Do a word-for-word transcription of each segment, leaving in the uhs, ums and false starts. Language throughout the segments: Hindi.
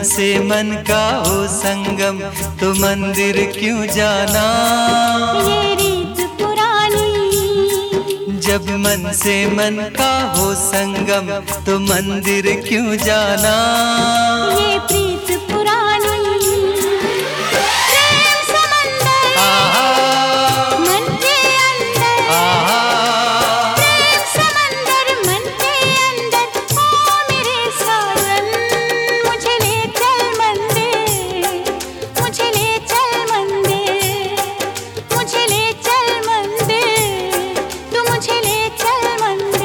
से मन का हो संगम तो मंदिर क्यों जाना, ये रीत पुरानी। जब मन से मन का हो संगम तो मंदिर क्यों जाना, ये प्रीत पुरानी। प्रेम समंदर आहा मन के अंदर, आहा प्रेम समंदर मन के अंदर। ओ मेरे साजन मुझे ले चल मंदिर, मुझे ले चल मंदिर, मुझे ले चल मंदिर, तू मुझे ले चल मंदिर।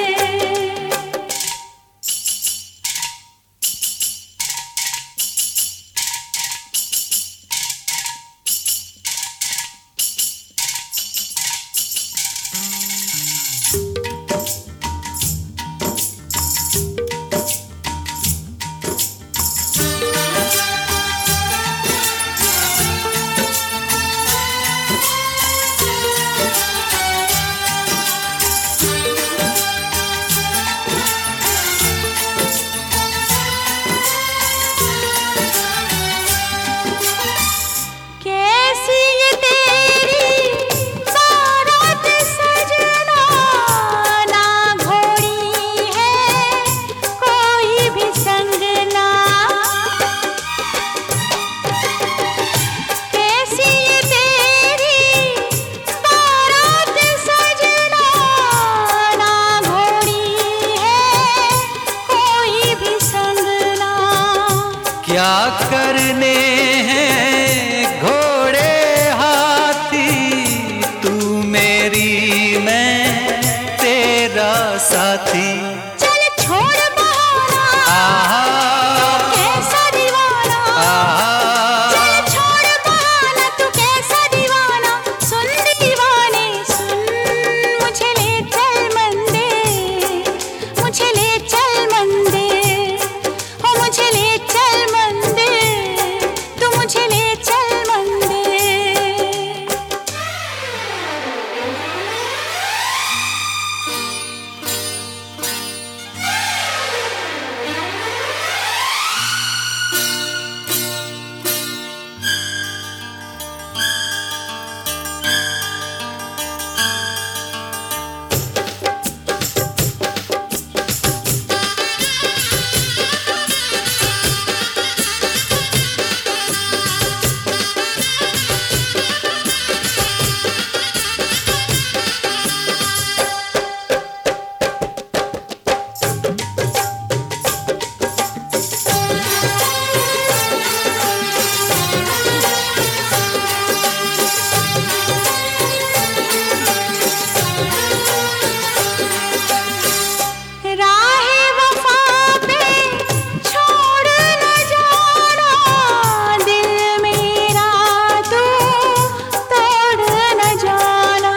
कैसी ये तेरी बारात सजना, ना घोड़ी है कोई भी संग ना। कैसी ये तेरी बारात सजना, ना घोड़ी है कोई भी संग ना। क्या करने हैं घोड़े हाथी, तू मेरी मैं तेरा साथी। चल छोड़ बहाना आहा कैसा दीवाना, आहा चल छोड़ बहाना तू कैसा दीवाना। सुन दीवाने सुन, मुझे ले चल मंदिर, मुझे ले चल मंदिर, हो मुझे ले चल मंदिर, तू मुझे ले चल मंदिर। राहे वफा पे छोड़ न जाना, दिल मेरा तू तोड़ न जाना।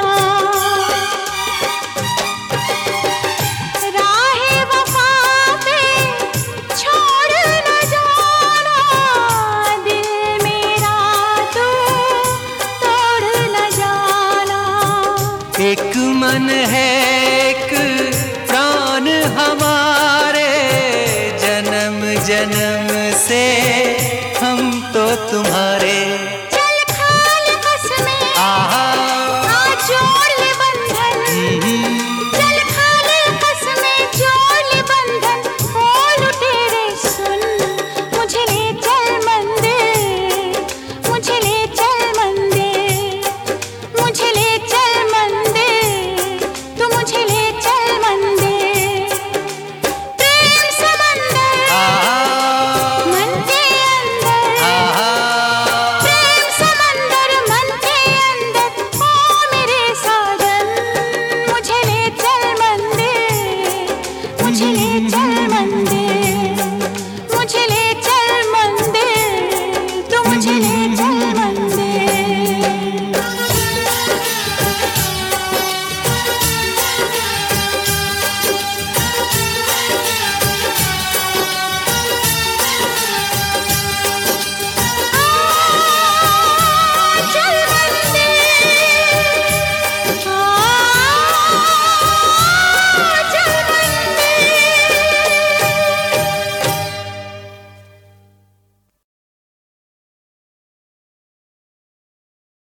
राहे वफा पे छोड़ न जाना, दिल मेरा तू तोड़ न जाना। एक मन है एक प्राण हमारे, जन्म जन्म से हम तो तुम्हारे। चल खाल कसमें आहा आ जोड़ ले बंधन, चल खाले कसमें जोड़ ले बंधन। बोल तेरे सुन, मुझे ले चल मंदिर, मुझे ले चल मंदिर, मुझे ले चल मंदिर, तू मुझे ले चल मंदिर। प्रेम समंदर आहा मन के अंदर, आहा प्रेम समंदर मन के अंदर। ओ मेरे साजन मुझे ले चल मंदिर, मुझे ले चल मंदिर, मुझे ले चल मंदिर, तू मुझे ले चल